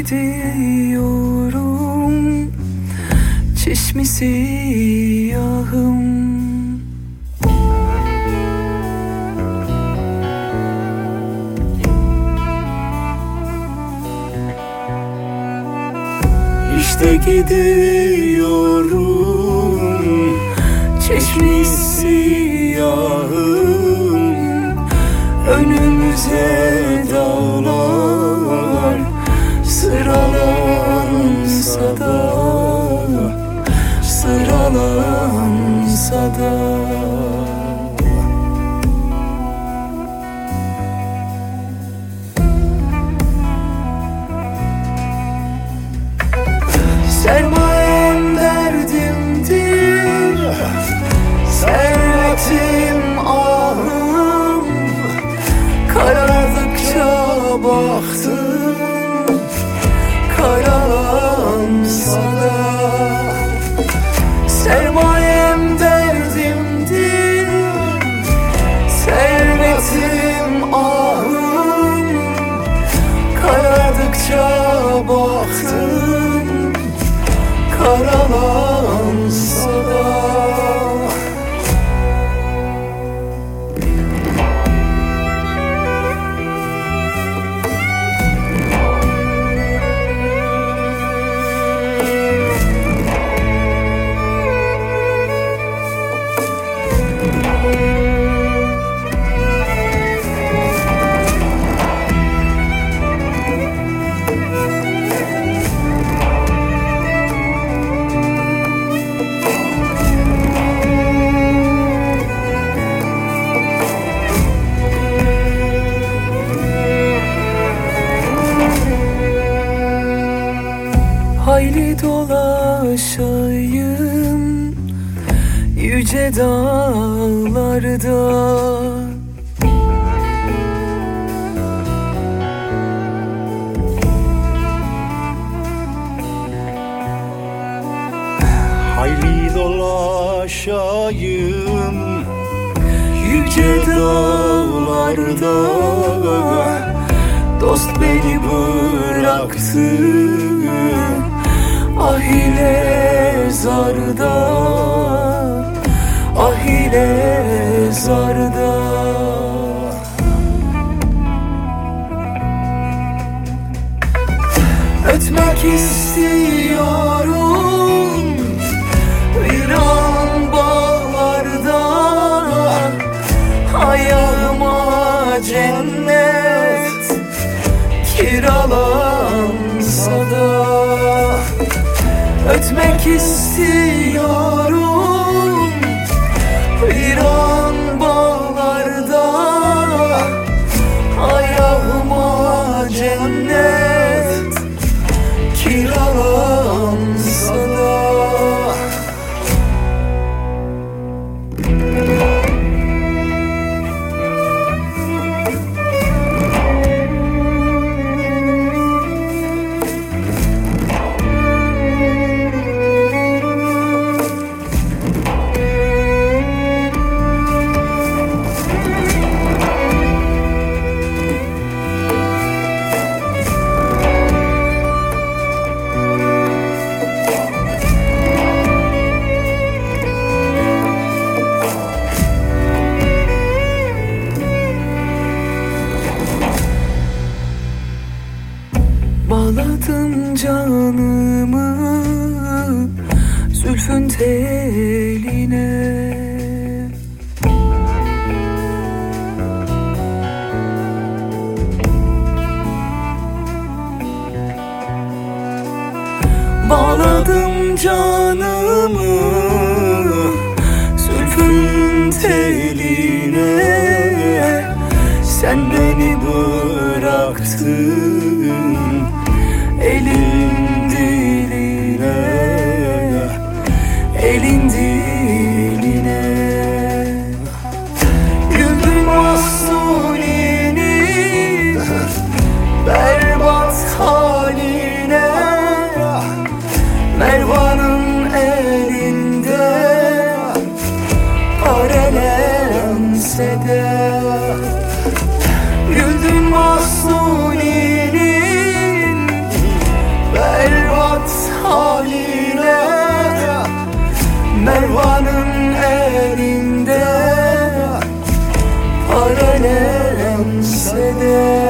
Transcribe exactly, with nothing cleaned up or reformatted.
gidiyorum, çeşmi siyahım. İşte gidiyorum, çeşmi siyahım. Önümüze dağlar sıralansa da, sıralansa da. Sermayem derdimdir, servetim ahım. Karardıkça baktım, karalansa da. Sermayem derdimdir, servetim ahım. Karardıkça baktım, karalansa da. Hayli dolaşayım yüce dağlarda. Hayli dolaşayım yüce dağlarda. Dost beni bıraktı ah ile zarda, ah ile zarda. Ötmek istiyorum viran bağlarda. Ayağıma cennet kiralansa da. Ötmek istiyorum viran bağlarda. Ayağıma cennet kiralansa da. Bağladım canımı zülfün teline. Bağladım canımı zülfün teline. Sen beni bıraktın elin diline, elin diline. Güldüm Mahsuni'nin berbat haline. Mervan'ın elinde parelense de. Güldüm Mahsuni'nin elinde